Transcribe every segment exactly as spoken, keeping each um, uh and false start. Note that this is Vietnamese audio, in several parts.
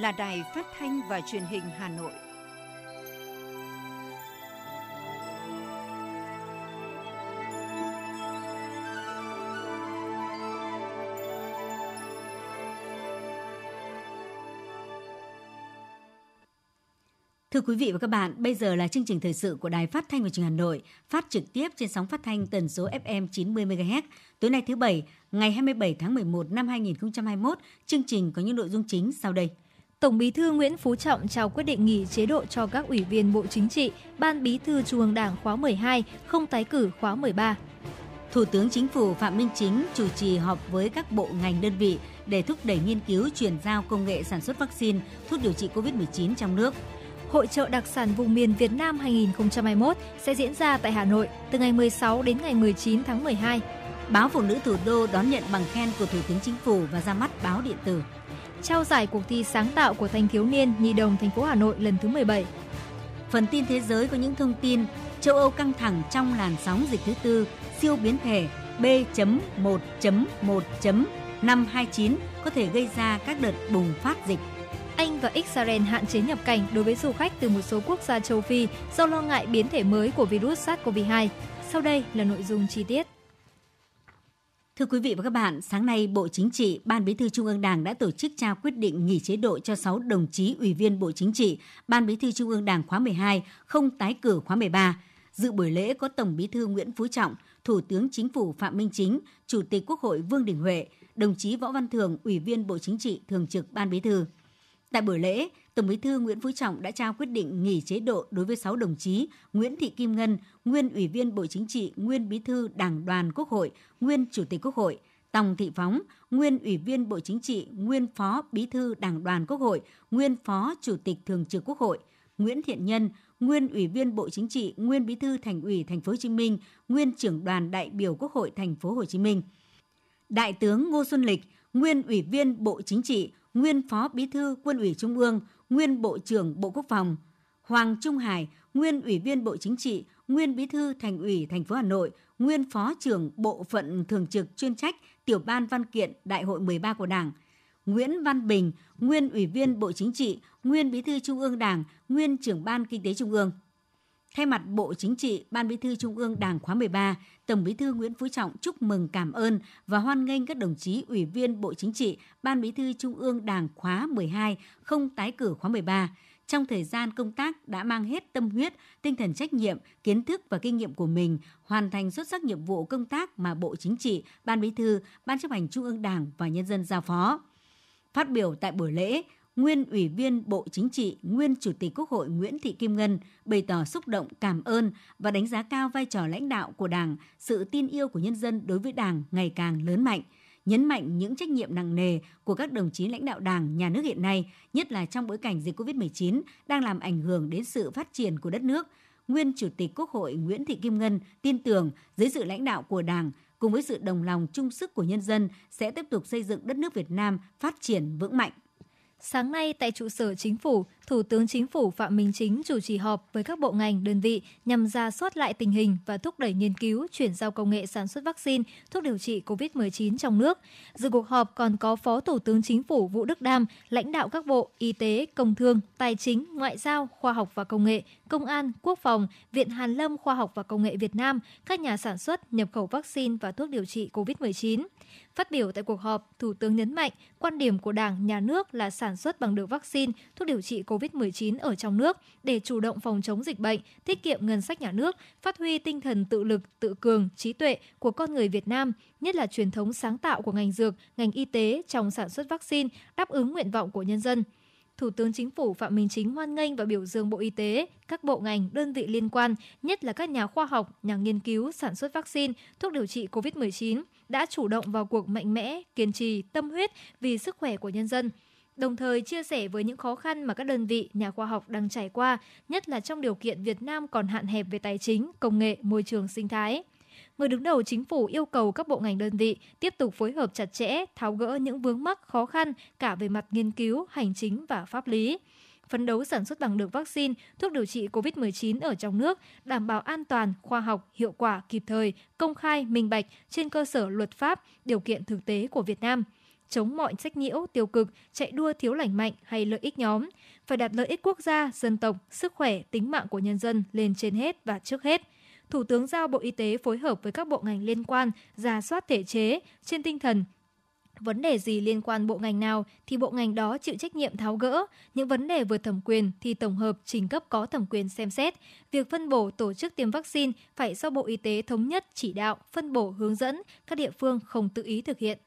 là Đài Phát thanh và Truyền hình Hà Nội. Thưa quý vị và các bạn, bây giờ là chương trình thời sự của Đài Phát thanh và Truyền hình Hà Nội, phát trực tiếp trên sóng phát thanh tần số ép em chín mươi mê ga héc. Tối nay thứ Bảy, ngày hai mươi bảy tháng mười một năm hai nghìn không trăm hai mươi mốt, chương trình có những nội dung chính sau đây. Tổng Bí thư Nguyễn Phú Trọng trao quyết định nghỉ chế độ cho các ủy viên Bộ Chính trị, Ban Bí thư Trung ương Đảng khóa mười hai, không tái cử khóa mười ba. Thủ tướng Chính phủ Phạm Minh Chính chủ trì họp với các bộ ngành đơn vị để thúc đẩy nghiên cứu chuyển giao công nghệ sản xuất vaccine, thuốc điều trị covid mười chín trong nước. Hội chợ đặc sản vùng miền Việt Nam hai nghìn không trăm hai mươi mốt sẽ diễn ra tại Hà Nội từ ngày mười sáu đến ngày mười chín tháng mười hai. Báo Phụ nữ Thủ đô đón nhận bằng khen của Thủ tướng Chính phủ và ra mắt báo điện tử. Trao giải cuộc thi sáng tạo của thanh thiếu niên Nhi đồng thành phố Hà Nội lần thứ mười bảy. Phần tin thế giới có những thông tin châu Âu căng thẳng trong làn sóng dịch thứ tư, siêu biến thể B một một năm hai chín có thể gây ra các đợt bùng phát dịch. Anh và Israel hạn chế nhập cảnh đối với du khách từ một số quốc gia châu Phi do lo ngại biến thể mới của virus SARS-xê o vê hai. Sau đây là nội dung chi tiết. Thưa quý vị và các bạn, sáng nay Bộ Chính trị, Ban Bí thư Trung ương Đảng đã tổ chức trao quyết định nghỉ chế độ cho sáu đồng chí ủy viên Bộ Chính trị, Ban Bí thư Trung ương Đảng khóa mười hai, không tái cử khóa mười ba. Dự buổi lễ có Tổng Bí thư Nguyễn Phú Trọng, Thủ tướng Chính phủ Phạm Minh Chính, Chủ tịch Quốc hội Vương Đình Huệ, đồng chí Võ Văn Thưởng, Ủy viên Bộ Chính trị, Thường trực Ban Bí thư. Tại buổi lễ, Tổng Bí thư Nguyễn Phú Trọng đã trao quyết định nghỉ chế độ đối với sáu đồng chí: Nguyễn Thị Kim Ngân, nguyên Ủy viên Bộ Chính trị, nguyên Bí thư Đảng đoàn Quốc hội, nguyên Chủ tịch Quốc hội; Tòng Thị Phóng, nguyên Ủy viên Bộ Chính trị, nguyên Phó Bí thư Đảng đoàn Quốc hội, nguyên Phó Chủ tịch Thường trực Quốc hội; Nguyễn Thiện Nhân, nguyên Ủy viên Bộ Chính trị, nguyên Bí thư Thành ủy Thành phố Hồ Chí Minh, nguyên Trưởng đoàn đại biểu Quốc hội Thành phố Hồ Chí Minh; Đại tướng Ngô Xuân Lịch, nguyên Ủy viên Bộ Chính trị, nguyên Phó Bí thư Quân ủy Trung ương, nguyên Bộ trưởng Bộ Quốc phòng; Hoàng Trung Hải, nguyên Ủy viên Bộ Chính trị, nguyên Bí thư Thành ủy Thành phố Hà Nội, nguyên Phó trưởng Bộ phận Thường trực chuyên trách Tiểu ban Văn kiện Đại hội mười ba của Đảng; Nguyễn Văn Bình, nguyên Ủy viên Bộ Chính trị, nguyên Bí thư Trung ương Đảng, nguyên Trưởng ban Kinh tế Trung ương. Thay mặt Bộ Chính trị, Ban Bí thư Trung ương Đảng khóa mười ba, Tổng Bí thư Nguyễn Phú Trọng chúc mừng, cảm ơn và hoan nghênh các đồng chí Ủy viên Bộ Chính trị, Ban Bí thư Trung ương Đảng khóa mười hai, không tái cử khóa mười ba. Trong thời gian công tác đã mang hết tâm huyết, tinh thần trách nhiệm, kiến thức và kinh nghiệm của mình, hoàn thành xuất sắc nhiệm vụ công tác mà Bộ Chính trị, Ban Bí thư, Ban chấp hành Trung ương Đảng và nhân dân giao phó. Phát biểu tại buổi lễ, nguyên Ủy viên Bộ Chính trị, nguyên Chủ tịch Quốc hội Nguyễn Thị Kim Ngân bày tỏ xúc động, cảm ơn và đánh giá cao vai trò lãnh đạo của Đảng, sự tin yêu của nhân dân đối với Đảng ngày càng lớn mạnh, nhấn mạnh những trách nhiệm nặng nề của các đồng chí lãnh đạo Đảng, Nhà nước hiện nay, nhất là trong bối cảnh dịch covid mười chín đang làm ảnh hưởng đến sự phát triển của đất nước. Nguyên Chủ tịch Quốc hội Nguyễn Thị Kim Ngân tin tưởng dưới sự lãnh đạo của Đảng, cùng với sự đồng lòng chung sức của nhân dân sẽ tiếp tục xây dựng đất nước Việt Nam phát triển vững mạnh. Sáng nay tại trụ sở Chính phủ, Thủ tướng Chính phủ Phạm Minh Chính chủ trì họp với các bộ ngành, đơn vị nhằm rà soát lại tình hình và thúc đẩy nghiên cứu, chuyển giao công nghệ sản xuất vaccine, thuốc điều trị covid mười chín trong nước. Dự cuộc họp còn có Phó Thủ tướng Chính phủ Vũ Đức Đam, lãnh đạo các bộ Y tế, Công thương, Tài chính, Ngoại giao, Khoa học và Công nghệ, Công an, Quốc phòng, Viện Hàn lâm Khoa học và Công nghệ Việt Nam, các nhà sản xuất, nhập khẩu vaccine và thuốc điều trị covid mười chín. Phát biểu tại cuộc họp, Thủ tướng nhấn mạnh quan điểm của Đảng, Nhà nước là sản xuất bằng được vaccine, thuốc điều trị covid mười chín ở trong nước để chủ động phòng chống dịch bệnh, tiết kiệm ngân sách nhà nước, phát huy tinh thần tự lực, tự cường, trí tuệ của con người Việt Nam, nhất là truyền thống sáng tạo của ngành dược, ngành y tế trong sản xuất vaccine, đáp ứng nguyện vọng của nhân dân. Thủ tướng Chính phủ Phạm Minh Chính hoan nghênh và biểu dương Bộ Y tế, các bộ ngành, đơn vị liên quan, nhất là các nhà khoa học, nhà nghiên cứu sản xuất vaccine, thuốc điều trị covid mười chín đã chủ động vào cuộc mạnh mẽ, kiên trì, tâm huyết vì sức khỏe của nhân dân. Đồng thời chia sẻ với những khó khăn mà các đơn vị, nhà khoa học đang trải qua, nhất là trong điều kiện Việt Nam còn hạn hẹp về tài chính, công nghệ, môi trường sinh thái. Người đứng đầu Chính phủ yêu cầu các bộ ngành đơn vị tiếp tục phối hợp chặt chẽ, tháo gỡ những vướng mắc khó khăn cả về mặt nghiên cứu, hành chính và pháp lý. Phấn đấu sản xuất bằng được vaccine, thuốc điều trị covid mười chín ở trong nước, đảm bảo an toàn, khoa học, hiệu quả, kịp thời, công khai, minh bạch trên cơ sở luật pháp, điều kiện thực tế của Việt Nam. chống mọi sách nhiễu, tiêu cực, chạy đua thiếu lành mạnh hay lợi ích nhóm. Phải đặt lợi ích quốc gia, dân tộc, sức khỏe, tính mạng của nhân dân lên trên hết và trước hết. Thủ tướng giao Bộ Y tế phối hợp với các bộ ngành liên quan rà soát thể chế trên tinh thần vấn đề gì liên quan bộ ngành nào thì bộ ngành đó chịu trách nhiệm tháo gỡ, những vấn đề vượt thẩm quyền thì tổng hợp trình cấp có thẩm quyền xem xét. Việc phân bổ tổ chức tiêm vaccine phải do Bộ Y tế thống nhất chỉ đạo, phân bổ hướng dẫn, các địa phương không tự ý thực hiện.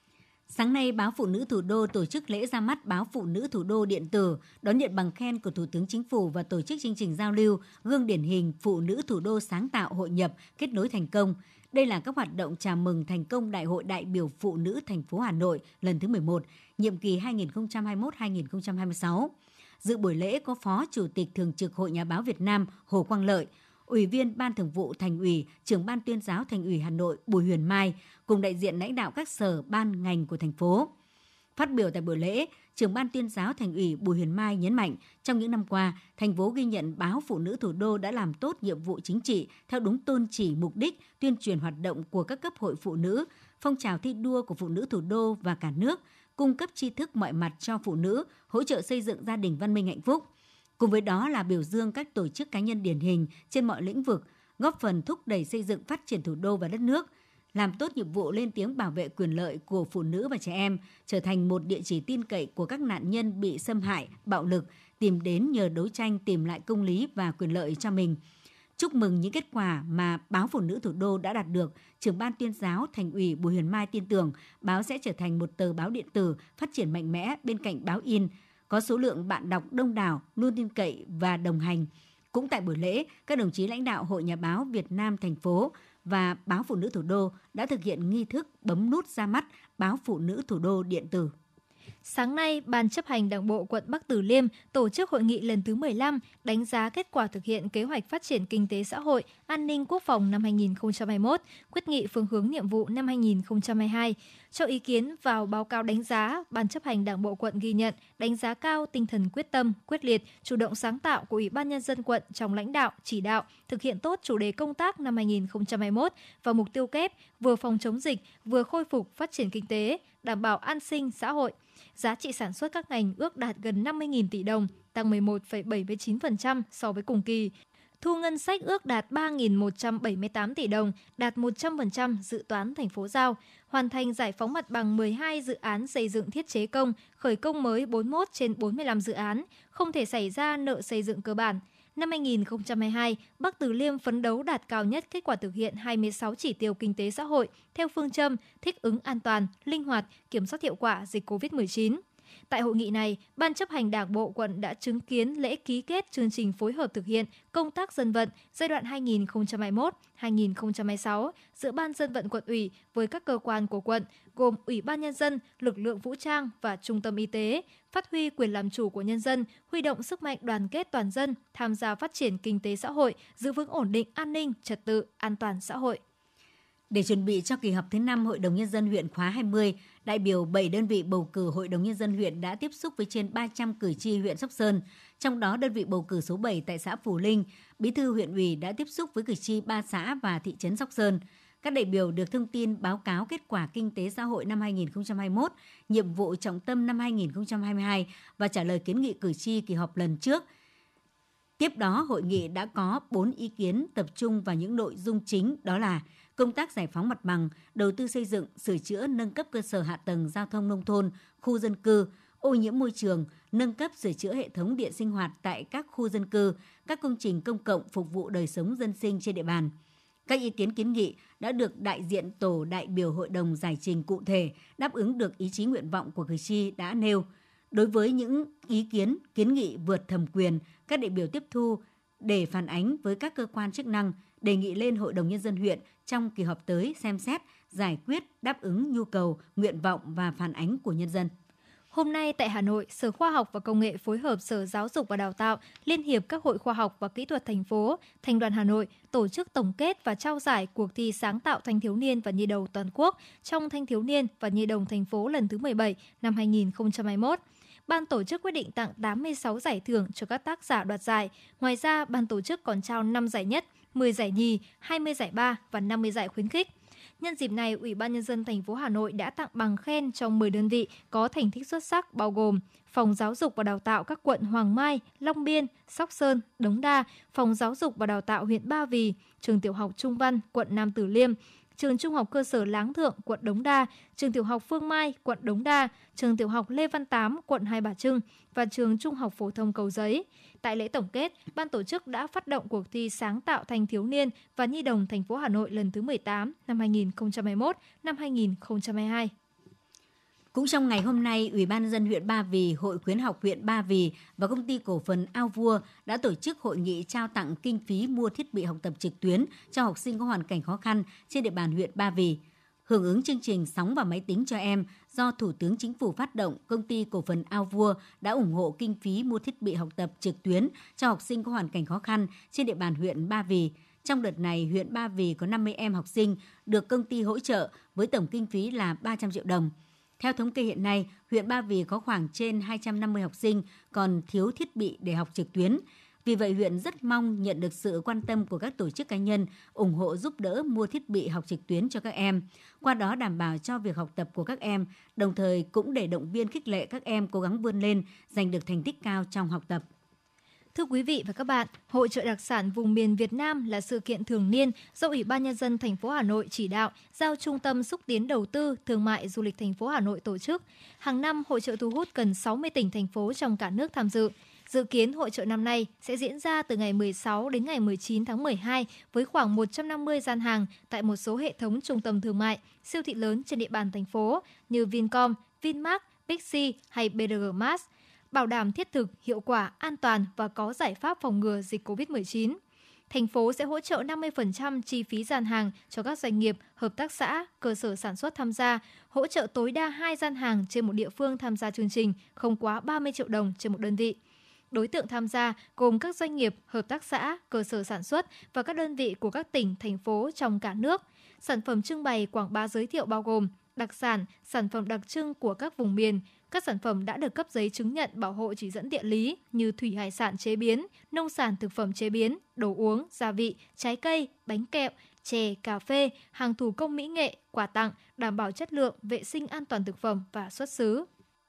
Sáng nay, Báo Phụ nữ Thủ đô tổ chức lễ ra mắt Báo Phụ nữ Thủ đô điện tử, đón nhận bằng khen của Thủ tướng Chính phủ và tổ chức chương trình giao lưu gương điển hình Phụ nữ Thủ đô sáng tạo hội nhập, kết nối thành công. Đây là các hoạt động chào mừng thành công Đại hội đại biểu Phụ nữ thành phố Hà Nội lần thứ mười một, nhiệm kỳ hai nghìn không trăm hai mươi mốt đến hai nghìn không trăm hai mươi sáu. Dự buổi lễ có Phó Chủ tịch Thường trực Hội Nhà báo Việt Nam Hồ Quang Lợi, Ủy viên Ban Thường vụ Thành ủy, Trưởng Ban Tuyên giáo Thành ủy Hà Nội Bùi Huyền Mai cùng đại diện lãnh đạo các sở ban ngành của thành phố. Phát biểu tại buổi lễ, Trưởng Ban Tuyên giáo Thành ủy Bùi Huyền Mai nhấn mạnh, trong những năm qua, thành phố ghi nhận Báo Phụ nữ Thủ đô đã làm tốt nhiệm vụ chính trị theo đúng tôn chỉ, mục đích, tuyên truyền hoạt động của các cấp hội phụ nữ, phong trào thi đua của phụ nữ thủ đô và cả nước, cung cấp tri thức mọi mặt cho phụ nữ, hỗ trợ xây dựng gia đình văn minh hạnh phúc. Cùng với đó là biểu dương các tổ chức cá nhân điển hình trên mọi lĩnh vực, góp phần thúc đẩy xây dựng phát triển thủ đô và đất nước, làm tốt nhiệm vụ lên tiếng bảo vệ quyền lợi của phụ nữ và trẻ em, trở thành một địa chỉ tin cậy của các nạn nhân bị xâm hại, bạo lực, tìm đến nhờ đấu tranh tìm lại công lý và quyền lợi cho mình. Chúc mừng những kết quả mà Báo Phụ nữ Thủ đô đã đạt được, Trưởng Ban Tuyên giáo Thành ủy Bùi Huyền Mai tin tưởng báo sẽ trở thành một tờ báo điện tử phát triển mạnh mẽ bên cạnh báo in, có số lượng bạn đọc đông đảo, luôn tin cậy và đồng hành. Cũng tại buổi lễ, các đồng chí lãnh đạo Hội Nhà báo Việt Nam thành phố và Báo Phụ nữ Thủ đô đã thực hiện nghi thức bấm nút ra mắt Báo Phụ nữ Thủ đô điện tử. Sáng nay, Ban chấp hành Đảng bộ quận Bắc Từ Liêm tổ chức hội nghị lần thứ mười lăm đánh giá kết quả thực hiện kế hoạch phát triển kinh tế xã hội, an ninh quốc phòng năm hai nghìn không trăm hai mươi mốt, quyết nghị phương hướng nhiệm vụ năm hai nghìn không trăm hai mươi hai. Cho ý kiến vào báo cáo đánh giá, Ban chấp hành Đảng bộ quận ghi nhận, đánh giá cao tinh thần quyết tâm, quyết liệt, chủ động sáng tạo của Ủy ban Nhân dân quận trong lãnh đạo, chỉ đạo, thực hiện tốt chủ đề công tác năm hai nghìn không trăm hai mươi mốt và mục tiêu kép vừa phòng chống dịch, vừa khôi phục phát triển kinh tế, đảm bảo an sinh xã hội. Giá trị sản xuất các ngành ước đạt gần năm mươi nghìn tỷ đồng, tăng mười một phẩy bảy mươi chín phần trăm so với cùng kỳ. Thu ngân sách ước đạt ba nghìn một trăm bảy mươi tám tỷ đồng, đạt một trăm phần trăm dự toán thành phố giao, hoàn thành giải phóng mặt bằng mười hai dự án xây dựng thiết chế công, khởi công mới bốn mươi mốt trên bốn mươi lăm dự án, không thể xảy ra nợ xây dựng cơ bản. Năm hai nghìn không trăm hai mươi hai, Bắc Từ Liêm phấn đấu đạt cao nhất kết quả thực hiện hai mươi sáu chỉ tiêu kinh tế xã hội theo phương châm thích ứng an toàn, linh hoạt, kiểm soát hiệu quả dịch covid mười chín. Tại hội nghị này, Ban chấp hành Đảng bộ quận đã chứng kiến lễ ký kết chương trình phối hợp thực hiện công tác dân vận giai đoạn hai nghìn không trăm hai mươi mốt đến hai nghìn không trăm hai mươi sáu giữa Ban dân vận quận ủy với các cơ quan của quận, gồm Ủy ban Nhân dân, lực lượng vũ trang và trung tâm y tế, phát huy quyền làm chủ của nhân dân, huy động sức mạnh đoàn kết toàn dân, tham gia phát triển kinh tế xã hội, giữ vững ổn định an ninh, trật tự, an toàn xã hội. Để chuẩn bị cho kỳ họp thứ năm Hội đồng Nhân dân huyện khóa hai mươi, đại biểu bảy đơn vị bầu cử Hội đồng Nhân dân huyện đã tiếp xúc với trên ba trăm cử tri huyện Sóc Sơn. Trong đó, đơn vị bầu cử số bảy tại xã Phù Linh, Bí thư huyện ủy đã tiếp xúc với cử tri ba xã và thị trấn Sóc Sơn. Các đại biểu được thông tin báo cáo kết quả kinh tế xã hội năm hai nghìn không trăm hai mươi mốt, nhiệm vụ trọng tâm năm hai nghìn không trăm hai mươi hai và trả lời kiến nghị cử tri kỳ họp lần trước. Tiếp đó, hội nghị đã có bốn ý kiến tập trung vào những nội dung chính, đó là công tác giải phóng mặt bằng, đầu tư xây dựng, sửa chữa, nâng cấp cơ sở hạ tầng giao thông nông thôn, khu dân cư, ô nhiễm môi trường, nâng cấp sửa chữa hệ thống điện sinh hoạt tại các khu dân cư, các công trình công cộng phục vụ đời sống dân sinh trên địa bàn. Các ý kiến kiến nghị đã được đại diện tổ đại biểu hội đồng giải trình cụ thể, đáp ứng được ý chí nguyện vọng của cử tri đã nêu. Đối với những ý kiến, kiến nghị vượt thẩm quyền, các đại biểu tiếp thu để phản ánh với các cơ quan chức năng, đề nghị lên Hội đồng Nhân dân huyện trong kỳ họp tới xem xét, giải quyết, đáp ứng nhu cầu, nguyện vọng và phản ánh của nhân dân. Hôm nay tại Hà Nội, Sở Khoa học và Công nghệ phối hợp Sở Giáo dục và Đào tạo, Liên hiệp các hội khoa học và kỹ thuật thành phố, Thành đoàn Hà Nội tổ chức tổng kết và trao giải cuộc thi sáng tạo thanh thiếu niên và nhi đồng toàn quốc trong thanh thiếu niên và nhi đồng thành phố lần thứ mười bảy năm hai nghìn không trăm hai mươi mốt. Ban tổ chức quyết định tặng tám mươi sáu giải thưởng cho các tác giả đoạt giải. Ngoài ra, ban tổ chức còn trao năm giải nhất, mười giải nhì, hai mươi giải ba và năm mươi giải khuyến khích. Nhân dịp này, Ủy ban Nhân dân thành phố Hà Nội đã tặng bằng khen cho mười đơn vị có thành tích xuất sắc, bao gồm Phòng Giáo dục và Đào tạo các quận Hoàng Mai, Long Biên, Sóc Sơn, Đống Đa, Phòng Giáo dục và Đào tạo huyện Ba Vì, Trường Tiểu học Trung Văn, quận Nam Từ Liêm, Trường Trung học cơ sở Láng Thượng, quận Đống Đa, Trường Tiểu học Phương Mai, quận Đống Đa, Trường Tiểu học Lê Văn Tám, quận Hai Bà Trưng và Trường Trung học phổ thông Cầu Giấy. Tại lễ tổng kết, ban tổ chức đã phát động cuộc thi sáng tạo thanh thiếu niên và nhi đồng thành phố Hà Nội lần thứ mười tám năm hai nghìn không trăm hai mươi mốt năm hai nghìn không trăm hai mươi hai. Cũng trong ngày hôm nay, Ủy ban Nhân dân huyện Ba Vì, Hội khuyến học huyện Ba Vì và Công ty cổ phần Ao Vua đã tổ chức hội nghị trao tặng kinh phí mua thiết bị học tập trực tuyến cho học sinh có hoàn cảnh khó khăn trên địa bàn huyện Ba Vì. Hưởng ứng chương trình Sóng và Máy tính cho em do Thủ tướng Chính phủ phát động, Công ty cổ phần Ao Vua đã ủng hộ kinh phí mua thiết bị học tập trực tuyến cho học sinh có hoàn cảnh khó khăn trên địa bàn huyện Ba Vì. Trong đợt này, huyện Ba Vì có năm mươi em học sinh được công ty hỗ trợ với tổng kinh phí là ba trăm triệu đồng. Theo thống kê hiện nay, huyện Ba Vì có khoảng trên hai trăm năm mươi học sinh còn thiếu thiết bị để học trực tuyến. Vì vậy, huyện rất mong nhận được sự quan tâm của các tổ chức cá nhân ủng hộ giúp đỡ mua thiết bị học trực tuyến cho các em, qua đó đảm bảo cho việc học tập của các em, đồng thời cũng để động viên khích lệ các em cố gắng vươn lên, giành được thành tích cao trong học tập. Thưa quý vị và các bạn, Hội chợ đặc sản vùng miền Việt Nam là sự kiện thường niên do Ủy ban Nhân dân thành phố Hà Nội chỉ đạo, giao Trung tâm xúc tiến đầu tư, thương mại, du lịch thành phố Hà Nội tổ chức. Hàng năm, hội chợ thu hút gần sáu mươi tỉnh, thành phố trong cả nước tham dự. Dự kiến hội chợ năm nay sẽ diễn ra từ ngày mười sáu đến ngày mười chín tháng mười hai với khoảng một trăm năm mươi gian hàng tại một số hệ thống trung tâm thương mại, siêu thị lớn trên địa bàn thành phố như Vincom, Vinmart, Bixi hay bê đê giê Mart, bảo đảm thiết thực, hiệu quả, an toàn và có giải pháp phòng ngừa dịch covid mười chín. Thành phố sẽ hỗ trợ năm mươi phần trăm chi phí gian hàng cho các doanh nghiệp, hợp tác xã, cơ sở sản xuất tham gia, hỗ trợ tối đa hai gian hàng trên một địa phương tham gia chương trình, không quá ba mươi triệu đồng trên một đơn vị. Đối tượng tham gia gồm các doanh nghiệp, hợp tác xã, cơ sở sản xuất và các đơn vị của các tỉnh, thành phố trong cả nước. Sản phẩm trưng bày quảng bá giới thiệu bao gồm đặc sản, sản phẩm đặc trưng của các vùng miền. Các sản phẩm đã được cấp giấy chứng nhận bảo hộ chỉ dẫn địa lý như thủy hải sản chế biến, nông sản thực phẩm chế biến, đồ uống, gia vị, trái cây, bánh kẹo, chè, cà phê, hàng thủ công mỹ nghệ, quà tặng, đảm bảo chất lượng, vệ sinh an toàn thực phẩm và xuất xứ.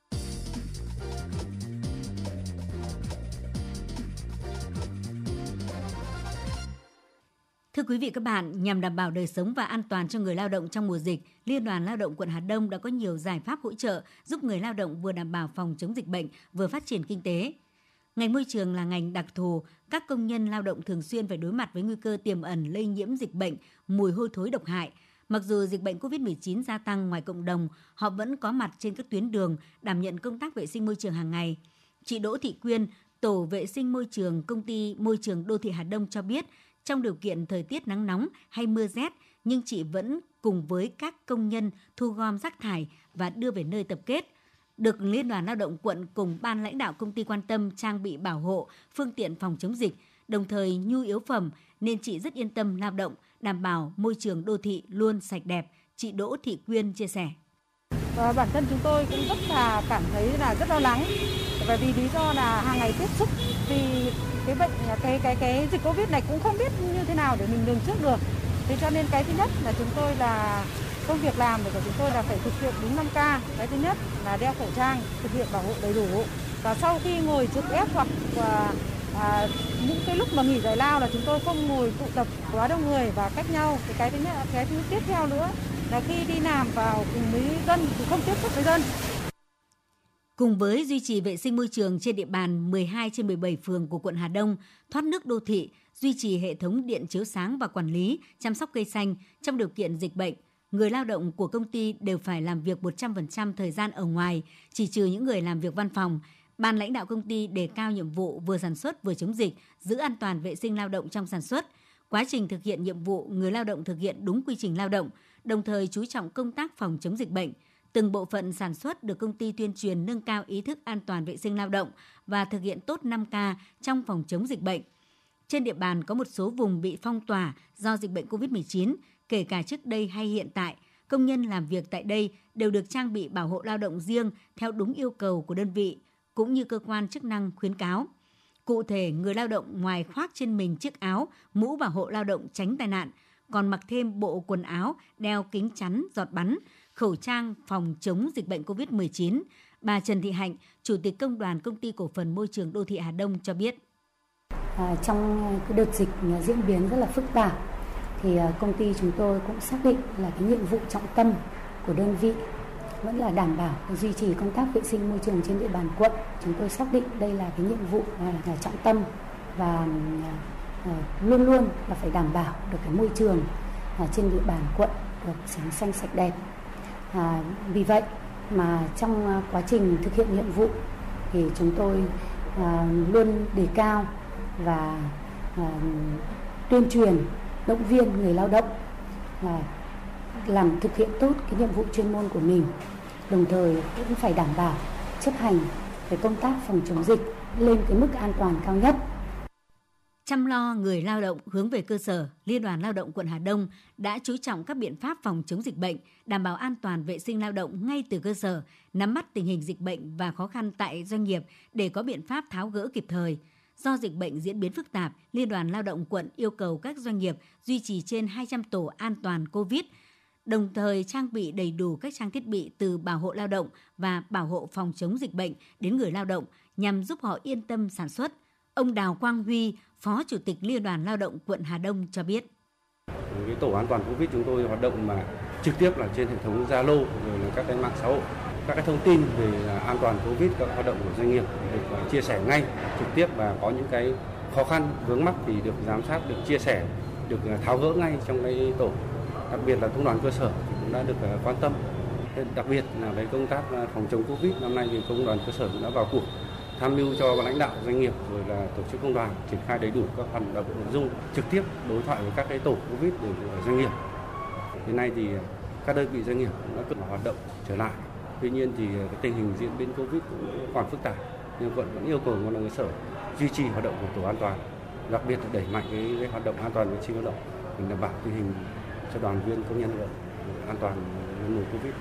Thưa quý vị các bạn, nhằm đảm bảo đời sống và an toàn cho người lao động trong mùa dịch, Liên đoàn Lao động quận Hà Đông đã có nhiều giải pháp hỗ trợ giúp người lao động vừa đảm bảo phòng chống dịch bệnh, vừa phát triển kinh tế. Ngành môi trường là ngành đặc thù, các công nhân lao động thường xuyên phải đối mặt với nguy cơ tiềm ẩn lây nhiễm dịch bệnh, mùi hôi thối độc hại. Mặc dù dịch bệnh covid mười chín gia tăng ngoài cộng đồng, họ vẫn có mặt trên các tuyến đường, đảm nhận công tác vệ sinh môi trường hàng ngày. Chị Đỗ Thị Quyên, Tổ vệ sinh môi trường Công ty Môi trường Đô thị Hà Đông cho biết, trong điều kiện thời tiết nắng nóng hay mưa rét, nhưng chị vẫn cùng với các công nhân thu gom rác thải và đưa về nơi tập kết. Được Liên đoàn Lao động quận cùng ban lãnh đạo công ty quan tâm trang bị bảo hộ, phương tiện phòng chống dịch, đồng thời nhu yếu phẩm, nên chị rất yên tâm lao động, đảm bảo môi trường đô thị luôn sạch đẹp. Chị Đỗ Thị Quyên chia sẻ. Và bản thân chúng tôi cũng rất là cảm thấy là rất lo lắng, bởi vì lý do là hàng ngày tiếp xúc, vì cái bệnh cái cái cái dịch Covid này cũng không biết như thế nào để mình lường trước được. Thế cho nên cái thứ nhất là chúng tôi là công việc làm của chúng tôi là phải thực hiện đúng năm K. Cái thứ nhất là đeo khẩu trang, thực hiện bảo hộ đầy đủ. Và sau khi ngồi trực ép hoặc à, à, những cái lúc mà nghỉ giải lao là chúng tôi không ngồi tụ tập quá đông người và cách nhau. Thì cái thứ nhất, cái thứ tiếp theo nữa là khi đi làm vào cùng với dân thì không tiếp xúc với dân. Cùng với duy trì vệ sinh môi trường trên địa bàn mười hai trên mười bảy phường của quận Hà Đông, thoát nước đô thị, duy trì hệ thống điện chiếu sáng và quản lý, chăm sóc cây xanh trong điều kiện dịch bệnh, người lao động của công ty đều phải làm việc một trăm phần trăm thời gian ở ngoài, chỉ trừ những người làm việc văn phòng. Ban lãnh đạo công ty đề cao nhiệm vụ vừa sản xuất vừa chống dịch, giữ an toàn vệ sinh lao động trong sản xuất. Quá trình thực hiện nhiệm vụ, người lao động thực hiện đúng quy trình lao động, đồng thời chú trọng công tác phòng chống dịch bệnh. Từng bộ phận sản xuất được công ty tuyên truyền nâng cao ý thức an toàn vệ sinh lao động và thực hiện tốt năm K trong phòng chống dịch bệnh. Trên địa bàn có một số vùng bị phong tỏa do dịch bệnh covid mười chín, kể cả trước đây hay hiện tại, công nhân làm việc tại đây đều được trang bị bảo hộ lao động riêng theo đúng yêu cầu của đơn vị, cũng như cơ quan chức năng khuyến cáo. Cụ thể, người lao động ngoài khoác trên mình chiếc áo, mũ bảo hộ lao động tránh tai nạn, còn mặc thêm bộ quần áo, đeo kính chắn giọt bắn, khẩu trang phòng chống dịch bệnh covid mười chín. Bà Trần Thị Hạnh, Chủ tịch Công đoàn Công ty Cổ phần Môi trường Đô thị Hà Đông cho biết. À, trong cái đợt dịch diễn biến rất là phức tạp, thì công ty chúng tôi cũng xác định là cái nhiệm vụ trọng tâm của đơn vị vẫn là đảm bảo duy trì công tác vệ sinh môi trường trên địa bàn quận. Chúng tôi xác định đây là cái nhiệm vụ là trọng tâm và uh, luôn luôn là phải đảm bảo được cái môi trường uh, trên địa bàn quận được sáng xanh sạch đẹp. Uh, vì vậy mà trong uh, quá trình thực hiện nhiệm vụ thì chúng tôi uh, luôn đề cao và uh, tuyên truyền, động viên người lao động là làm thực hiện tốt cái nhiệm vụ chuyên môn của mình, đồng thời cũng phải đảm bảo chấp hành cái công tác phòng chống dịch lên cái mức an toàn cao nhất. Chăm lo người lao động hướng về cơ sở, Liên đoàn Lao động quận Hà Đông đã chú trọng các biện pháp phòng chống dịch bệnh, đảm bảo an toàn vệ sinh lao động ngay từ cơ sở, nắm bắt tình hình dịch bệnh và khó khăn tại doanh nghiệp để có biện pháp tháo gỡ kịp thời. Do dịch bệnh diễn biến phức tạp, Liên đoàn Lao động quận yêu cầu các doanh nghiệp duy trì trên hai trăm tổ an toàn COVID, đồng thời trang bị đầy đủ các trang thiết bị từ bảo hộ lao động và bảo hộ phòng chống dịch bệnh đến người lao động nhằm giúp họ yên tâm sản xuất. Ông Đào Quang Huy, Phó Chủ tịch Liên đoàn Lao động quận Hà Đông cho biết. Cái tổ an toàn COVID chúng tôi hoạt động mà trực tiếp là trên hệ thống Zalo rồi là các cái mạng xã hội. Các cái thông tin về an toàn COVID, các hoạt động của doanh nghiệp được chia sẻ ngay trực tiếp và có những cái khó khăn vướng mắc thì được giám sát, được chia sẻ, được tháo gỡ ngay trong cái tổ. Đặc biệt là công đoàn cơ sở thì cũng đã được quan tâm. Đặc biệt là về công tác phòng chống Covid năm nay thì công đoàn cơ sở cũng đã vào cuộc tham mưu cho lãnh đạo doanh nghiệp rồi là tổ chức công đoàn triển khai đầy đủ các hoạt động nội dung trực tiếp đối thoại với các cái tổ Covid để doanh nghiệp. Hiện nay thì các đơn vị doanh nghiệp cũng đã cất hoạt động trở lại. Tuy nhiên thì cái tình hình diễn biến Covid cũng còn phức tạp, nhưng quận vẫn yêu cầu công đoàn cơ sở duy trì hoạt động của tổ an toàn, đặc biệt là đẩy mạnh cái, cái hoạt động an toàn vệ sinh lao động để đảm bảo tình hình cho đoàn viên công nhân lao động an toàn mùa Covid.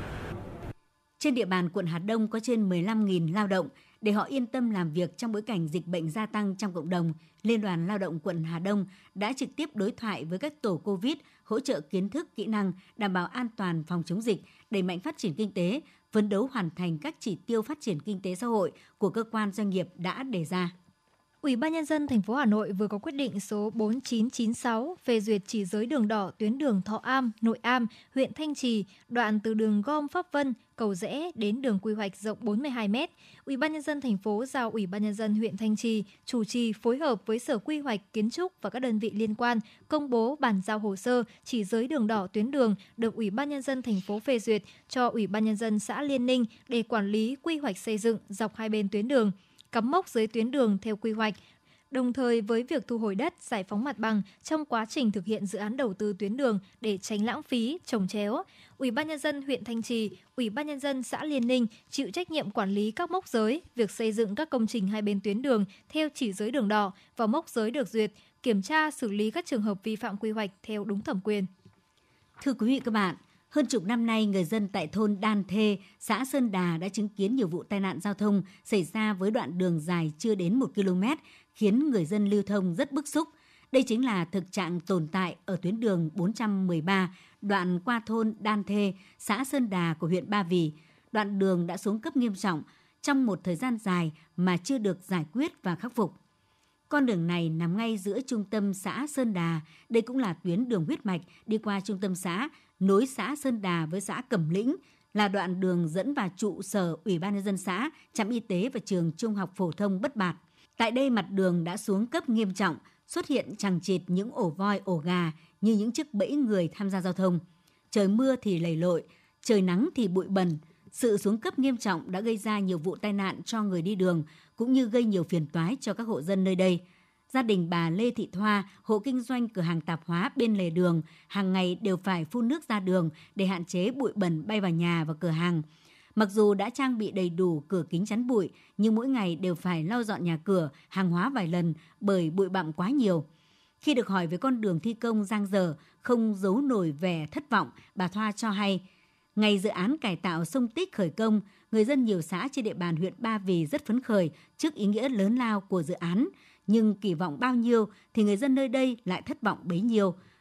Trên địa bàn quận Hà Đông có trên mười lăm nghìn lao động. Để họ yên tâm làm việc trong bối cảnh dịch bệnh gia tăng trong cộng đồng, Liên đoàn Lao động quận Hà Đông đã trực tiếp đối thoại với các tổ COVID, hỗ trợ kiến thức, kỹ năng, đảm bảo an toàn phòng chống dịch, đẩy mạnh phát triển kinh tế, phấn đấu hoàn thành các chỉ tiêu phát triển kinh tế xã hội của cơ quan doanh nghiệp đã đề ra. Ủy ban Nhân dân thành phố Hà Nội vừa có quyết định số bốn chín chín sáu phê duyệt chỉ giới đường đỏ tuyến đường Thọ Am, Nội Am, huyện Thanh Trì, đoạn từ đường Gom Pháp Vân, Cầu Rẽ đến đường quy hoạch rộng bốn mươi hai mét. Ủy ban Nhân dân thành phố giao Ủy ban Nhân dân huyện Thanh Trì chủ trì phối hợp với Sở Quy hoạch Kiến trúc và các đơn vị liên quan công bố bàn giao hồ sơ chỉ giới đường đỏ tuyến đường được Ủy ban Nhân dân thành phố phê duyệt cho Ủy ban Nhân dân xã Liên Ninh để quản lý quy hoạch xây dựng dọc hai bên tuyến đường, cắm mốc dưới tuyến đường theo quy hoạch, đồng thời với việc thu hồi đất, giải phóng mặt bằng trong quá trình thực hiện dự án đầu tư tuyến đường để tránh lãng phí, chồng chéo. Ủy ban Nhân dân huyện Thanh Trì, Ủy ban Nhân dân xã Liên Ninh chịu trách nhiệm quản lý các mốc giới, việc xây dựng các công trình hai bên tuyến đường theo chỉ giới đường đỏ và mốc giới được duyệt, kiểm tra xử lý các trường hợp vi phạm quy hoạch theo đúng thẩm quyền. Thưa quý vị và các bạn, hơn chục năm nay, người dân tại thôn Đan Thê, xã Sơn Đà đã chứng kiến nhiều vụ tai nạn giao thông xảy ra với đoạn đường dài chưa đến một ki lô mét, khiến người dân lưu thông rất bức xúc. Đây chính là thực trạng tồn tại ở tuyến đường bốn trăm mười ba, đoạn qua thôn Đan Thê, xã Sơn Đà của huyện Ba Vì. Đoạn đường đã xuống cấp nghiêm trọng trong một thời gian dài mà chưa được giải quyết và khắc phục. Con đường này nằm ngay giữa trung tâm xã Sơn Đà. Đây cũng là tuyến đường huyết mạch đi qua trung tâm xã, nối xã Sơn Đà với xã Cẩm Lĩnh, là đoạn đường dẫn vào trụ sở Ủy ban Nhân dân xã, trạm y tế và trường trung học phổ thông Bất Bạt. Tại đây mặt đường đã xuống cấp nghiêm trọng, xuất hiện chằng chịt những ổ voi, ổ gà như những chiếc bẫy người tham gia giao thông. Trời mưa thì lầy lội, trời nắng thì bụi bẩn. Sự xuống cấp nghiêm trọng đã gây ra nhiều vụ tai nạn cho người đi đường, cũng như gây nhiều phiền toái cho các hộ dân nơi đây. Gia đình bà Lê Thị Thoa, hộ kinh doanh cửa hàng tạp hóa bên lề đường, hàng ngày đều phải phun nước ra đường để hạn chế bụi bẩn bay vào nhà và cửa hàng. Mặc dù đã trang bị đầy đủ cửa kính chắn bụi, nhưng mỗi ngày đều phải lau dọn nhà cửa, hàng hóa vài lần bởi bụi bặm quá nhiều. Khi được hỏi về con đường thi công dang dở, không giấu nổi vẻ thất vọng, bà Thoa cho hay, ngày dự án cải tạo sông Tích khởi công, người dân nhiều xã trên địa bàn huyện Ba Vì rất phấn khởi trước ý nghĩa lớn lao của dự án. Nhưng kỳ vọng bao nhiêu thì người dân nơi đây lại thất vọng bấy nhiêu,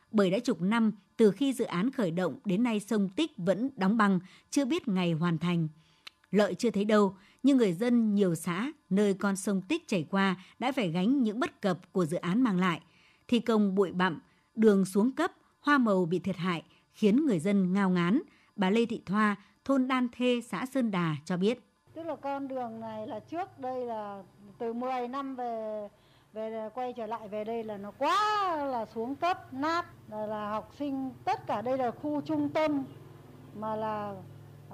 bởi đã chục năm từ khi dự án khởi động đến nay sông Tích vẫn đóng băng, chưa biết ngày hoàn thành. Lợi chưa thấy đâu, nhưng người dân nhiều xã nơi con sông Tích chảy qua đã phải gánh những bất cập của dự án mang lại. Thi công bụi bặm, đường xuống cấp, hoa màu bị thiệt hại, khiến người dân ngao ngán. Bà Lê Thị Thoa, thôn Đan Thê, xã Sơn Đà cho biết. Tức là con đường này là trước đây là từ mười năm về về quay trở lại về đây là nó quá là xuống cấp, nát, là, là học sinh, tất cả đây là khu trung tâm mà là uh,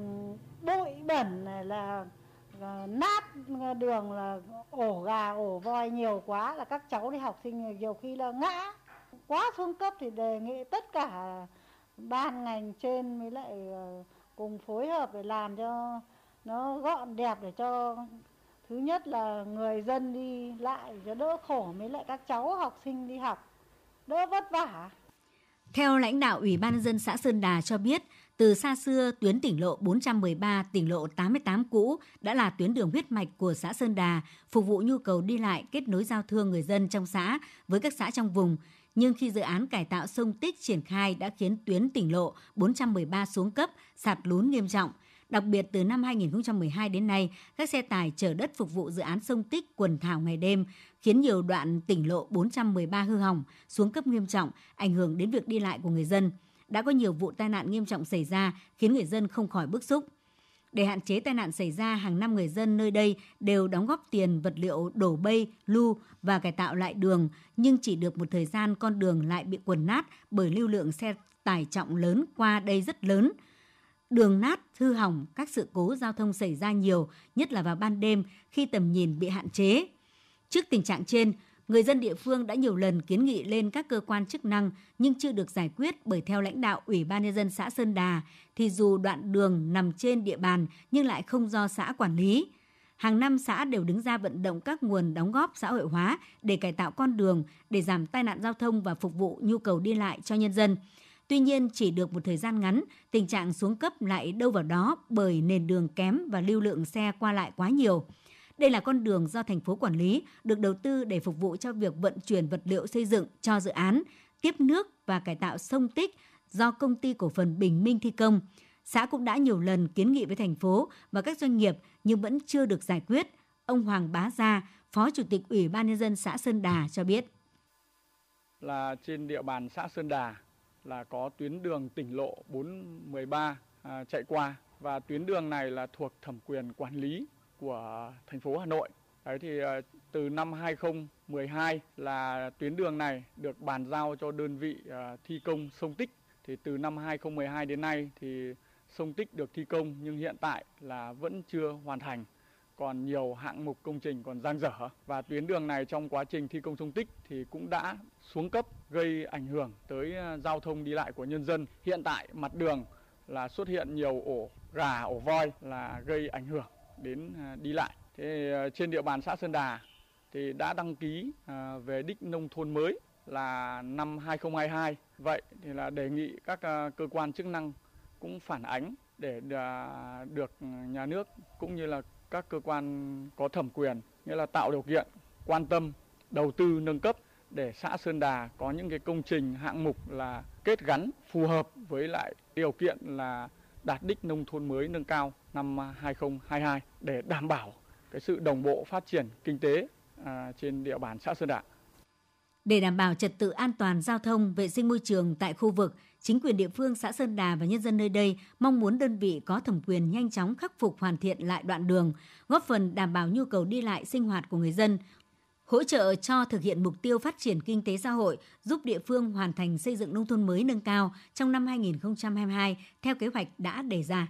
bụi bẩn này, là uh, nát đường, là ổ gà, ổ voi nhiều quá, là các cháu đi học sinh nhiều khi là ngã. Quá xuống cấp thì đề nghị tất cả ban ngành trên với lại uh, cùng phối hợp để làm cho nó gọn đẹp, để cho thứ nhất là người dân đi lại cho đỡ khổ, với lại các cháu học sinh đi học đỡ vất vả. Theo lãnh đạo Ủy ban nhân dân xã Sơn Đà cho biết, từ xa xưa tuyến tỉnh lộ bốn trăm mười ba, tỉnh lộ tám mươi tám cũ đã là tuyến đường huyết mạch của xã Sơn Đà, phục vụ nhu cầu đi lại, kết nối giao thương người dân trong xã với các xã trong vùng. Nhưng khi dự án cải tạo sông Tích triển khai đã khiến tuyến tỉnh lộ bốn trăm mười ba xuống cấp, sạt lún nghiêm trọng. Đặc biệt từ năm hai nghìn không trăm mười hai đến nay, các xe tải chở đất phục vụ dự án sông Tích quần thảo ngày đêm, khiến nhiều đoạn tỉnh lộ bốn trăm mười ba hư hỏng, xuống cấp nghiêm trọng, ảnh hưởng đến việc đi lại của người dân. Đã có nhiều vụ tai nạn nghiêm trọng xảy ra, khiến người dân không khỏi bức xúc. Để hạn chế tai nạn xảy ra, hàng năm người dân nơi đây đều đóng góp tiền, vật liệu đổ bê, lu và cải tạo lại đường, nhưng chỉ được một thời gian con đường lại bị quần nát bởi lưu lượng xe tải trọng lớn qua đây rất lớn. Đường nát, hư hỏng, các sự cố giao thông xảy ra nhiều, nhất là vào ban đêm khi tầm nhìn bị hạn chế. Trước tình trạng trên, người dân địa phương đã nhiều lần kiến nghị lên các cơ quan chức năng nhưng chưa được giải quyết, bởi theo lãnh đạo Ủy ban nhân dân xã Sơn Đà thì dù đoạn đường nằm trên địa bàn nhưng lại không do xã quản lý. Hàng năm xã đều đứng ra vận động các nguồn đóng góp xã hội hóa để cải tạo con đường, để giảm tai nạn giao thông và phục vụ nhu cầu đi lại cho nhân dân. Tuy nhiên, chỉ được một thời gian ngắn, tình trạng xuống cấp lại đâu vào đó bởi nền đường kém và lưu lượng xe qua lại quá nhiều. Đây là con đường do thành phố quản lý, được đầu tư để phục vụ cho việc vận chuyển vật liệu xây dựng cho dự án, tiếp nước và cải tạo sông Tích do Công ty Cổ phần Bình Minh thi công. Xã cũng đã nhiều lần kiến nghị với thành phố và các doanh nghiệp nhưng vẫn chưa được giải quyết. Ông Hoàng Bá Gia, Phó Chủ tịch Ủy ban nhân dân xã Sơn Đà cho biết. Là trên địa bàn xã Sơn Đà là có tuyến đường tỉnh lộ bốn một ba à, chạy qua, và tuyến đường này là thuộc thẩm quyền quản lý của thành phố Hà Nội. Đấy thì à, từ năm hai nghìn không trăm mười hai là tuyến đường này được bàn giao cho đơn vị à, thi công sông Tích. Thì từ năm hai nghìn không trăm mười hai đến nay thì sông Tích được thi công nhưng hiện tại là vẫn chưa hoàn thành. Còn nhiều hạng mục công trình còn dang dở, và tuyến đường này trong quá trình thi công sông Tích thì cũng đã xuống cấp, gây ảnh hưởng tới giao thông đi lại của nhân dân. Hiện tại mặt đường là xuất hiện nhiều ổ gà, ổ voi là gây ảnh hưởng đến đi lại. Thế trên địa bàn xã Sơn Đà thì đã đăng ký về đích nông thôn mới là năm hai nghìn không trăm hai mươi hai. Vậy thì là đề nghị các cơ quan chức năng cũng phản ánh để được nhà nước cũng như là các cơ quan có thẩm quyền, nghĩa là tạo điều kiện, quan tâm, đầu tư nâng cấp để xã Sơn Đà có những cái công trình hạng mục là kết gắn phù hợp với lại điều kiện là đạt đích nông thôn mới nâng cao năm hai nghìn không trăm hai mươi hai để đảm bảo cái sự đồng bộ phát triển kinh tế à, trên địa bàn xã Sơn Đà. Để đảm bảo trật tự an toàn giao thông, vệ sinh môi trường tại khu vực, chính quyền địa phương xã Sơn Đà và nhân dân nơi đây mong muốn đơn vị có thẩm quyền nhanh chóng khắc phục hoàn thiện lại đoạn đường, góp phần đảm bảo nhu cầu đi lại sinh hoạt của người dân, hỗ trợ cho thực hiện mục tiêu phát triển kinh tế xã hội, giúp địa phương hoàn thành xây dựng nông thôn mới nâng cao trong năm hai nghìn không trăm hai mươi hai theo kế hoạch đã đề ra.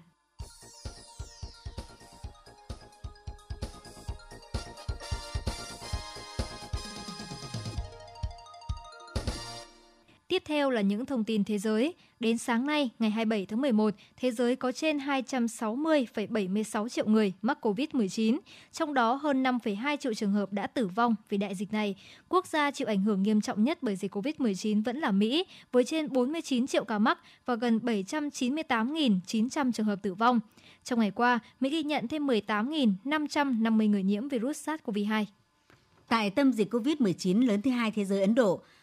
Tiếp theo là những thông tin thế giới. Đến sáng nay, ngày hai mươi bảy tháng mười một, thế giới có trên hai trăm sáu mươi phẩy bảy mươi sáu triệu người mắc covid mười chín, trong đó hơn năm phẩy hai triệu trường hợp đã tử vong vì đại dịch này. Quốc gia chịu ảnh hưởng nghiêm trọng nhất bởi dịch covid mười chín vẫn là Mỹ, với trên bốn mươi chín triệu ca mắc và gần bảy trăm chín mươi tám nghìn chín trăm trường hợp tử vong. Trong ngày qua, Mỹ ghi nhận thêm mười tám nghìn năm trăm năm mươi người nhiễm virus SARS-xê o vê hai. Tại tâm dịch covid mười chín lớn thứ hai thế giới Ấn Độ,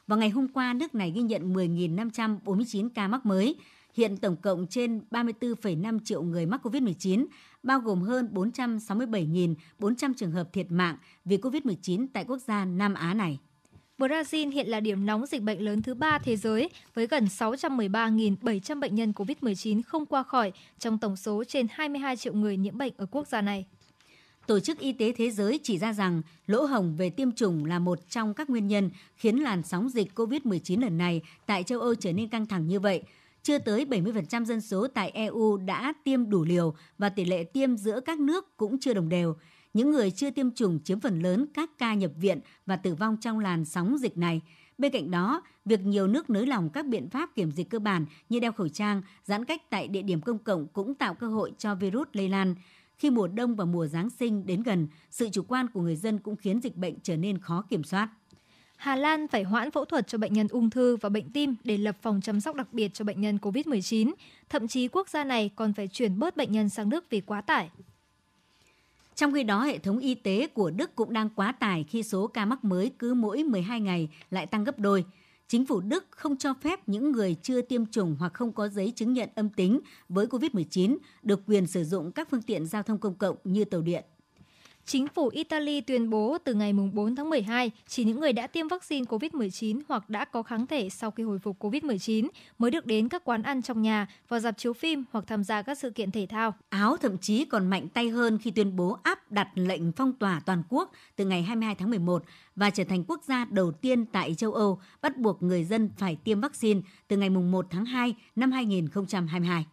Vào ngày hôm qua, nước này ghi nhận mười nghìn năm trăm bốn mươi chín ca mắc mới. Hiện tổng cộng trên ba mươi tư phẩy năm triệu người mắc covid mười chín, bao gồm hơn bốn trăm sáu mươi bảy nghìn bốn trăm trường hợp thiệt mạng vì covid mười chín tại quốc gia Nam Á này. Brazil hiện là điểm nóng dịch bệnh lớn thứ ba thế giới với gần sáu trăm mười ba nghìn bảy trăm bệnh nhân covid mười chín không qua khỏi trong tổng số trên hai mươi hai triệu người nhiễm bệnh ở quốc gia này. Tổ chức Y tế Thế giới chỉ ra rằng lỗ hổng về tiêm chủng là một trong các nguyên nhân khiến làn sóng dịch covid mười chín lần này tại châu Âu trở nên căng thẳng như vậy. Chưa tới bảy mươi phần trăm dân số tại e u đã tiêm đủ liều và tỷ lệ tiêm giữa các nước cũng chưa đồng đều. Những người chưa tiêm chủng chiếm phần lớn các ca nhập viện và tử vong trong làn sóng dịch này. Bên cạnh đó, việc nhiều nước nới lỏng các biện pháp kiểm dịch cơ bản như đeo khẩu trang, giãn cách tại địa điểm công cộng cũng tạo cơ hội cho virus lây lan. Khi mùa đông và mùa Giáng sinh đến gần, sự chủ quan của người dân cũng khiến dịch bệnh trở nên khó kiểm soát. Hà Lan phải hoãn phẫu thuật cho bệnh nhân ung thư và bệnh tim để lập phòng chăm sóc đặc biệt cho bệnh nhân covid mười chín. Thậm chí quốc gia này còn phải chuyển bớt bệnh nhân sang Đức vì quá tải. Trong khi đó, hệ thống y tế của Đức cũng đang quá tải khi số ca mắc mới cứ mỗi mười hai ngày lại tăng gấp đôi. Chính phủ Đức không cho phép những người chưa tiêm chủng hoặc không có giấy chứng nhận âm tính với covid mười chín được quyền sử dụng các phương tiện giao thông công cộng như tàu điện. Chính phủ Italy tuyên bố từ ngày bốn tháng mười hai, chỉ những người đã tiêm vaccine covid mười chín hoặc đã có kháng thể sau khi hồi phục covid mười chín mới được đến các quán ăn trong nhà, vào rạp chiếu phim hoặc tham gia các sự kiện thể thao. Áo thậm chí còn mạnh tay hơn khi tuyên bố áp đặt lệnh phong tỏa toàn quốc từ ngày hai mươi hai tháng mười một và trở thành quốc gia đầu tiên tại châu Âu bắt buộc người dân phải tiêm vaccine từ ngày một tháng hai năm hai nghìn không trăm hai mươi hai.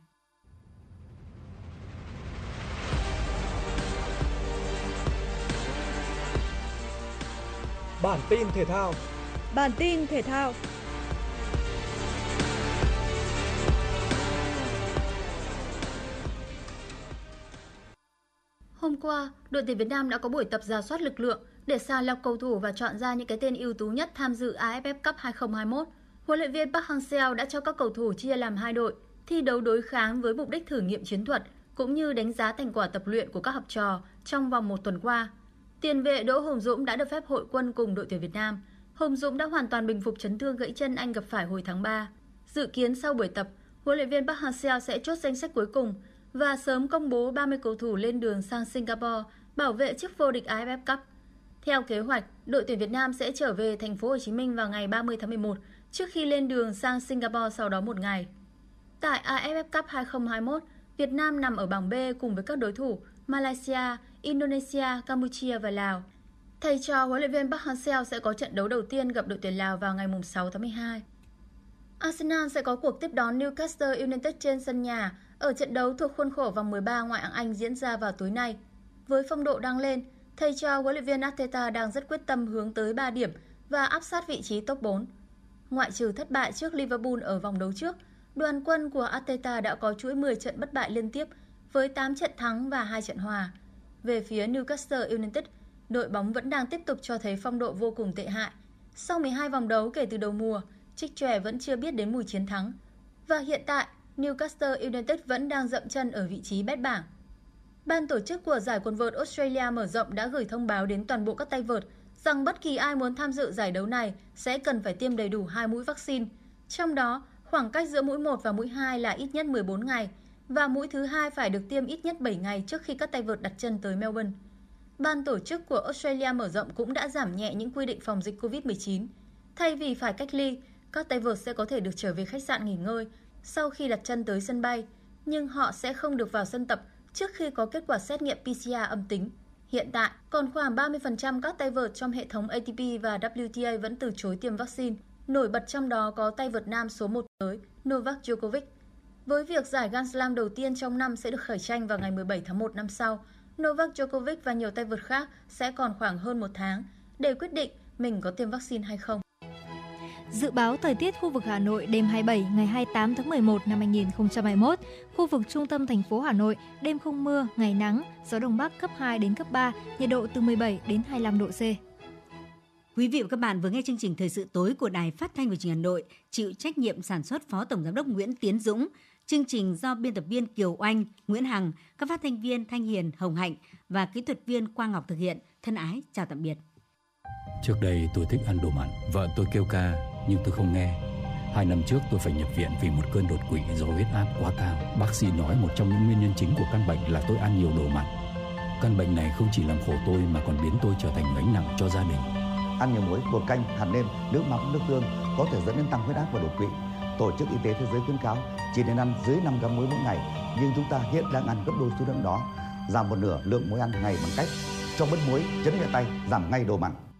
Bản tin thể thao. Bản tin thể thao. Hôm qua, đội tuyển Việt Nam đã có buổi tập rà soát lực lượng để sàng lọc cầu thủ và chọn ra những cái tên ưu tú nhất tham dự a ép ép Cup hai không hai mốt. Huấn luyện viên Park Hang-seo đã cho các cầu thủ chia làm hai đội, thi đấu đối kháng với mục đích thử nghiệm chiến thuật cũng như đánh giá thành quả tập luyện của các học trò trong vòng một tuần qua. Tiền vệ Đỗ Hùng Dũng đã được phép hội quân cùng đội tuyển Việt Nam. Hùng Dũng đã hoàn toàn bình phục chấn thương gãy chân anh gặp phải hồi tháng ba. Dự kiến sau buổi tập, huấn luyện viên Park Hang-seo sẽ chốt danh sách cuối cùng và sớm công bố ba mươi cầu thủ lên đường sang Singapore bảo vệ chức vô địch a ép ép Cup. Theo kế hoạch, đội tuyển Việt Nam sẽ trở về thành phố Hồ Chí Minh vào ngày ba mươi tháng mười một trước khi lên đường sang Singapore sau đó một ngày. Tại a ép ép Cup hai không hai mốt, Việt Nam nằm ở bảng B cùng với các đối thủ Malaysia, Indonesia, Campuchia và Lào. Thầy trò huấn luyện viên Park Hang-seo sẽ có trận đấu đầu tiên gặp đội tuyển Lào vào ngày sáu tháng mười hai. Arsenal sẽ có cuộc tiếp đón Newcastle United trên sân nhà ở trận đấu thuộc khuôn khổ vòng mười ba ngoại hạng Anh diễn ra vào tối nay. Với phong độ đang lên, thầy trò huấn luyện viên Arteta đang rất quyết tâm hướng tới ba điểm và áp sát vị trí top bốn. Ngoại trừ thất bại trước Liverpool ở vòng đấu trước, đoàn quân của Arteta đã có chuỗi mười trận bất bại liên tiếp với tám trận thắng và hai trận hòa. Về phía Newcastle United, đội bóng vẫn đang tiếp tục cho thấy phong độ vô cùng tệ hại. Sau mười hai vòng đấu kể từ đầu mùa, Trích Chòe vẫn chưa biết đến mùi chiến thắng. Và hiện tại, Newcastle United vẫn đang dậm chân ở vị trí bét bảng. Ban tổ chức của giải quần vợt Australia mở rộng đã gửi thông báo đến toàn bộ các tay vợt rằng bất kỳ ai muốn tham dự giải đấu này sẽ cần phải tiêm đầy đủ hai mũi vaccine. Trong đó, khoảng cách giữa mũi một và mũi hai là ít nhất mười bốn ngày và mũi thứ hai phải được tiêm ít nhất bảy ngày trước khi các tay vợt đặt chân tới Melbourne. Ban tổ chức của Australia mở rộng cũng đã giảm nhẹ những quy định phòng dịch covid mười chín. Thay vì phải cách ly, các tay vợt sẽ có thể được trở về khách sạn nghỉ ngơi sau khi đặt chân tới sân bay, nhưng họ sẽ không được vào sân tập trước khi có kết quả xét nghiệm pê xê rờ âm tính. Hiện tại, còn khoảng ba mươi phần trăm các tay vợt trong hệ thống a tê pê và vê kép tê a vẫn từ chối tiêm vaccine. Nổi bật trong đó có tay vợt nam số một thế giới Novak Djokovic. Với việc giải Grand Slam đầu tiên trong năm sẽ được khởi tranh vào ngày mười bảy tháng một năm sau, Novak Djokovic và nhiều tay vợt khác sẽ còn khoảng hơn một tháng để quyết định mình có tiêm vaccine hay không. Dự báo thời tiết khu vực Hà Nội đêm hai mươi bảy ngày hai mươi tám tháng mười một năm hai nghìn không trăm hai mươi mốt, khu vực trung tâm thành phố Hà Nội đêm không mưa, ngày nắng, gió đông bắc cấp hai đến cấp ba, nhiệt độ từ mười bảy đến hai mươi lăm độ C. Quý vị và các bạn vừa nghe chương trình Thời sự tối của Đài Phát thanh và Truyền hình Hà Nội, chịu trách nhiệm sản xuất Phó Tổng giám đốc Nguyễn Tiến Dũng. Chương trình do biên tập viên Kiều Oanh, Nguyễn Hằng, các phát thanh viên Thanh Hiền, Hồng Hạnh và kỹ thuật viên Quang Ngọc thực hiện. Thân ái chào tạm biệt. Trước đây tôi thích ăn đồ mặn, vợ tôi kêu ca nhưng tôi không nghe. Hai năm trước tôi phải nhập viện vì một cơn đột quỵ do huyết áp quá cao. Bác sĩ nói một trong những nguyên nhân chính của căn bệnh là tôi ăn nhiều đồ mặn. Căn bệnh này không chỉ làm khổ tôi mà còn biến tôi trở thành gánh nặng cho gia đình. Ăn nhiều muối, bột canh, hạt nêm, nước mắm, nước tương có thể dẫn đến tăng huyết áp và đột quỵ. Tổ chức Y tế Thế giới khuyến cáo chỉ nên ăn dưới năm gam muối mỗi ngày, nhưng chúng ta hiện đang ăn gấp đôi số lượng đó. Giảm một nửa lượng muối ăn ngày bằng cách cho bớt muối, chấn nhẹ tay, giảm ngay đồ mặn.